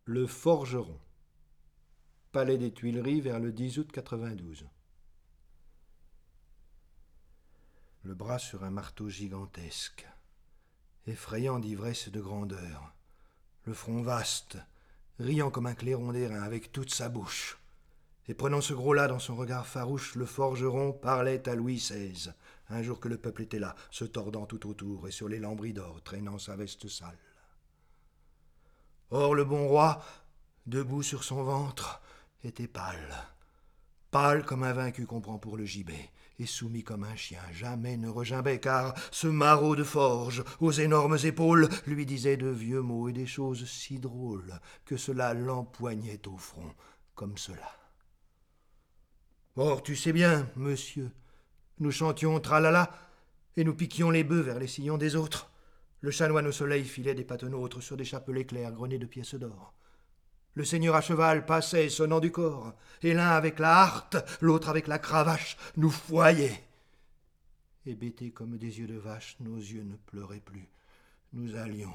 Le forgeron. Palais des Tuileries vers le 10 août 92. Le bras sur un marteau gigantesque, effrayant d'ivresse et de grandeur, le front vaste, riant comme un clairon d'airain avec toute sa bouche. Et prenant ce gros-là dans son regard farouche, le forgeron parlait à Louis XVI, un jour que le peuple était là, se tordant tout autour et sur les lambris d'or, traînant sa veste sale. Or le bon roi, debout sur son ventre, était pâle. Pâle comme un vaincu qu'on prend pour le gibet, et soumis comme un chien, jamais ne regimbait, car ce maraud de forge, aux énormes épaules, lui disait de vieux mots et des choses si drôles, que cela l'empoignait au front, comme cela. Or, tu sais bien, monsieur, nous chantions tralala, et nous piquions les bœufs vers les sillons des autres. Le chanoine au soleil filait des patenôtres sur des chapelets clairs grenés de pièces d'or. Le seigneur à cheval passait sonnant du corps, et l'un avec la harte, l'autre avec la cravache, nous foyait. Hébétés comme des yeux de vache, nos yeux ne pleuraient plus. Nous allions,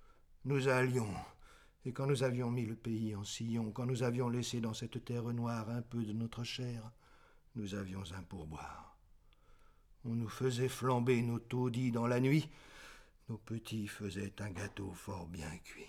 et quand nous avions mis le pays en sillon, quand nous avions laissé dans cette terre noire un peu de notre chair, nous avions un pourboire. On nous faisait flamber nos taudis dans la nuit, nos petits faisaient un gâteau fort bien cuit.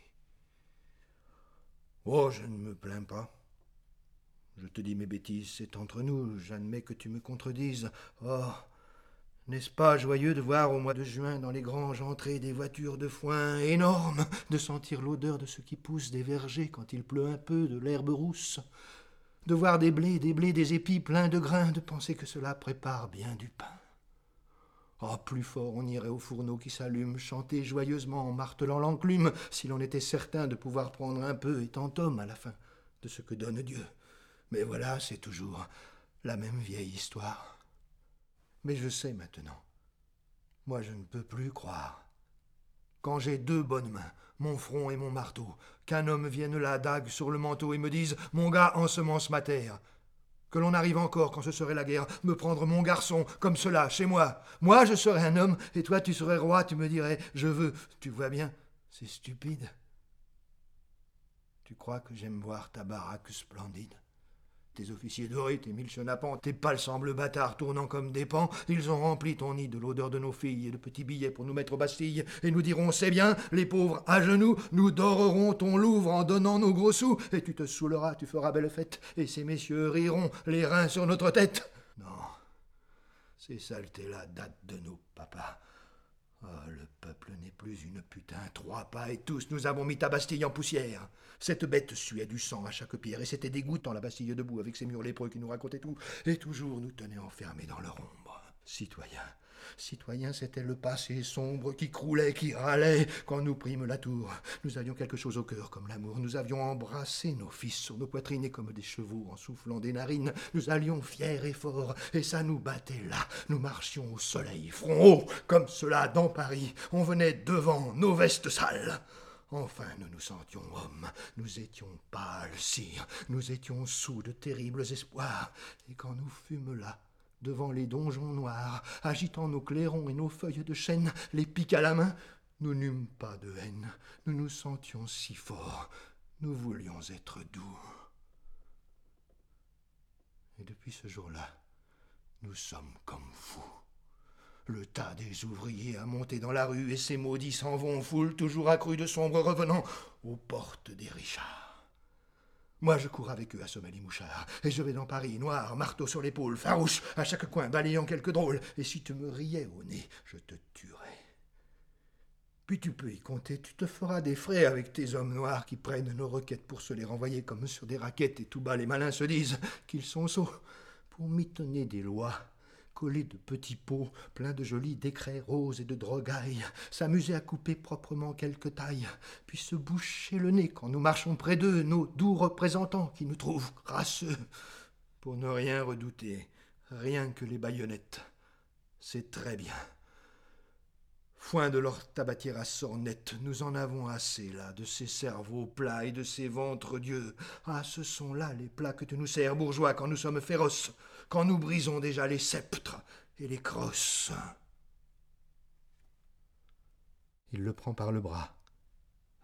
Oh, je ne me plains pas. Je te dis mes bêtises, c'est entre nous, j'admets que tu me contredises. Oh, n'est-ce pas joyeux de voir au mois de juin dans les granges entrer des voitures de foin énormes, de sentir l'odeur de ce qui pousse des vergers quand il pleut un peu, de l'herbe rousse, de voir des blés, des épis pleins de grains, de penser que cela prépare bien du pain. Oh, plus fort on irait au fourneau qui s'allume, chanter joyeusement en martelant l'enclume, si l'on était certain de pouvoir prendre un peu, étant homme à la fin, de ce que donne Dieu. Mais voilà, c'est toujours la même vieille histoire. Mais je sais maintenant. Moi, je ne peux plus croire. Quand j'ai deux bonnes mains, mon front et mon marteau, qu'un homme vienne là, dague sur le manteau, et me dise « Mon gars, ensemence ma terre ». Que l'on arrive encore, quand ce serait la guerre, me prendre mon garçon, comme cela, chez moi. Moi, je serais un homme, et toi, tu serais roi, tu me dirais « Je veux ». Tu vois bien, c'est stupide. Tu crois que j'aime voir ta baraque splendide? Tes officiers dorés, tes mille chenapans, tes palsambles bâtards tournant comme des pans, ils ont rempli ton nid de l'odeur de nos filles et de petits billets pour nous mettre aux Bastilles, et nous dirons, c'est bien, les pauvres à genoux, nous dorerons ton Louvre en donnant nos gros sous, et tu te saouleras, tu feras belle fête, et ces messieurs riront, les reins sur notre tête. Non, ces saletés-là datent de nos papas. Oh, le peuple n'est plus une putain, 3 pas et tous nous avons mis ta Bastille en poussière. Cette bête suait du sang à chaque pierre, et c'était dégoûtant la Bastille debout avec ses murs lépreux qui nous racontaient tout, et toujours nous tenaient enfermés dans leur ombre. Citoyens, c'était le passé sombre qui croulait, qui râlait quand nous prîmes la tour. Nous avions quelque chose au cœur comme l'amour. Nous avions embrassé nos fils sur nos poitrines et comme des chevaux en soufflant des narines. Nous allions fiers et forts et ça nous battait là. Nous marchions au soleil, front haut, comme cela dans Paris. On venait devant nos vestes sales. Enfin, nous nous sentions hommes. Nous étions pâles, sire. Nous étions sous de terribles espoirs. Et quand nous fûmes là, devant les donjons noirs, agitant nos clairons et nos feuilles de chêne, les pics à la main, nous n'eûmes pas de haine. Nous nous sentions si forts. Nous voulions être doux. Et depuis ce jour-là, nous sommes comme fous. Le tas des ouvriers a monté dans la rue et ces maudits s'en vont, foule toujours accrue de sombres revenants, aux portes des Richards. Moi, je cours avec eux à sommet les mouchards, et je vais dans Paris, noir, marteau sur l'épaule, farouche, à chaque coin, balayant quelque drôle, et si tu me riais au nez, je te tuerais. Puis tu peux y compter, tu te feras des frais avec tes hommes noirs qui prennent nos requêtes pour se les renvoyer comme sur des raquettes, et tout bas les malins se disent qu'ils sont sots pour mitonner des lois, collés de petits pots, pleins de jolis décrets roses et de drogailles, s'amuser à couper proprement quelques tailles, puis se boucher le nez quand nous marchons près d'eux, nos doux représentants qui nous trouvent crasseux, pour ne rien redouter, rien que les baïonnettes. C'est très bien. Foin de leur tabatière à sornettes, nous en avons assez là, de ces cerveaux plats et de ces ventres dieux. Ah, ce sont là les plats que tu nous sers, bourgeois, quand nous sommes féroces, quand nous brisons déjà les sceptres et les crosses. Il le prend par le bras,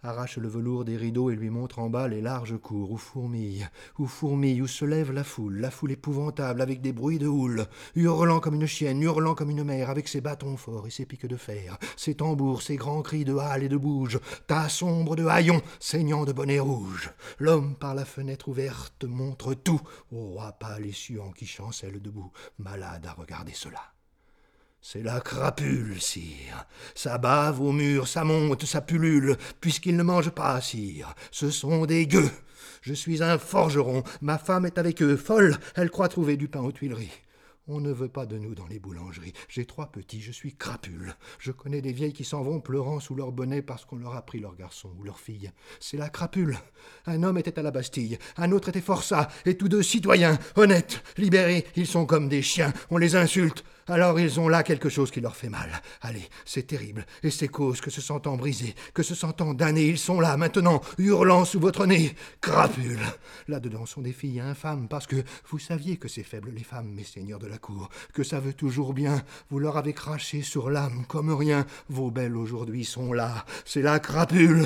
arrache le velours des rideaux et lui montre en bas les larges cours où fourmille, où se lève la foule épouvantable avec des bruits de houle, hurlant comme une chienne, hurlant comme une mère, avec ses bâtons forts et ses piques de fer, ses tambours, ses grands cris de hale et de bouge, tas sombres de haillons, saignant de bonnets rouges. L'homme par la fenêtre ouverte montre tout au roi pâle et suant qui chancelle debout, malade à regarder cela. C'est la crapule, sire. Ça bave au mur, ça monte, ça pullule, puisqu'il ne mange pas, sire. Ce sont des gueux. Je suis un forgeron, ma femme est avec eux, folle, elle croit trouver du pain aux Tuileries. On ne veut pas de nous dans les boulangeries. J'ai 3 petits, je suis crapule. Je connais des vieilles qui s'en vont pleurant sous leur bonnet parce qu'on leur a pris leur garçon ou leur fille. C'est la crapule. Un homme était à la Bastille, un autre était forçat, et tous 2 citoyens, honnêtes, libérés. Ils sont comme des chiens, on les insulte. Alors ils ont là quelque chose qui leur fait mal. Allez, c'est terrible, et c'est cause que se sentant brisés, que se sentant damnés, ils sont là, maintenant, hurlant sous votre nez. Crapule. Là-dedans sont des filles infâmes, parce que vous saviez que c'est faible les femmes, mes seigneurs de la cour, que ça veut toujours bien. Vous leur avez craché sur l'âme comme rien. Vos belles aujourd'hui sont là. C'est la crapule.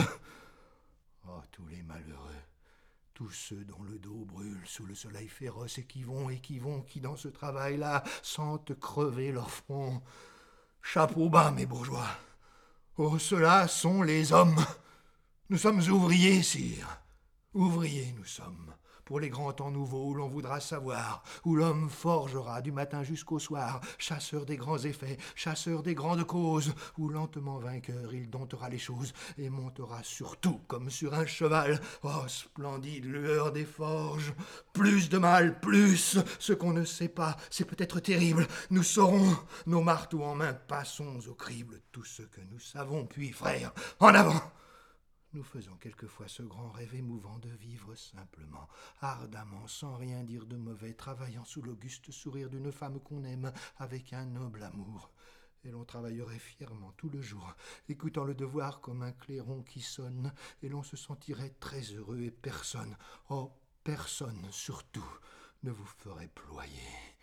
Oh, tous les malheureux. Tous ceux dont le dos brûle sous le soleil féroce et qui dans ce travail-là sentent crever leur front. Chapeau bas, mes bourgeois. Oh, ceux-là sont les hommes. Nous sommes ouvriers, sire. Ouvriers nous sommes, pour les grands temps nouveaux où l'on voudra savoir, où l'homme forgera du matin jusqu'au soir, chasseur des grands effets, chasseur des grandes causes, où lentement vainqueur il domptera les choses et montera sur tout comme sur un cheval. Oh, splendide lueur des forges, plus de mal, plus, ce qu'on ne sait pas, c'est peut-être terrible, nous saurons, nos marteaux en main, passons au crible tout ce que nous savons, puis frères, en avant! Nous faisons quelquefois ce grand rêve émouvant de vivre simplement, ardemment, sans rien dire de mauvais, travaillant sous l'auguste sourire d'une femme qu'on aime, avec un noble amour. Et l'on travaillerait fièrement tout le jour, écoutant le devoir comme un clairon qui sonne, et l'on se sentirait très heureux, et personne, oh, personne surtout, ne vous ferait ployer.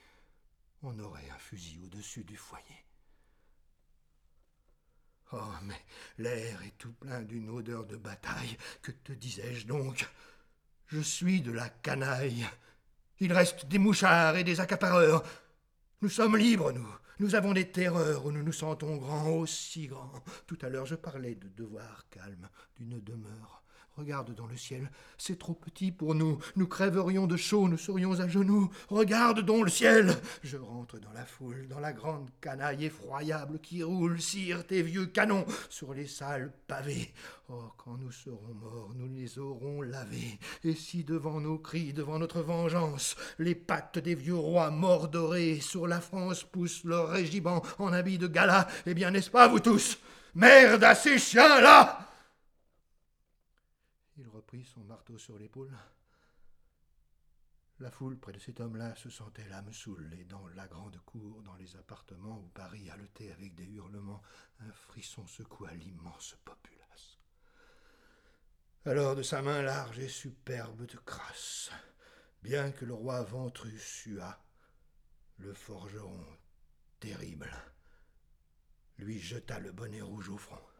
On aurait un fusil au-dessus du foyer. Oh, mais l'air est tout plein d'une odeur de bataille. Que te disais-je donc? Je suis de la canaille. Il reste des mouchards et des accapareurs. Nous sommes libres, nous. Nous avons des terreurs où nous nous sentons grands, aussi grands. Tout à l'heure, je parlais de devoir calme, d'une demeure. Regarde dans le ciel, c'est trop petit pour nous. Nous crèverions de chaud, nous serions à genoux. Regarde donc le ciel. Je rentre dans la foule, dans la grande canaille effroyable qui roule, sire tes vieux canons sur les sales pavés. Oh, quand nous serons morts, nous les aurons lavés. Et si devant nos cris, devant notre vengeance, les pattes des vieux rois morts dorés sur la France poussent leurs régiments en habits de gala, eh bien, n'est-ce pas, vous tous? Merde à ces chiens-là! Il reprit son marteau sur l'épaule. La foule près de cet homme-là se sentait l'âme saoule, et dans la grande cour, dans les appartements où Paris haletait avec des hurlements, un frisson secoua l'immense populace. Alors de sa main large et superbe de crasse, bien que le roi ventru suât, le forgeron terrible lui jeta le bonnet rouge au front.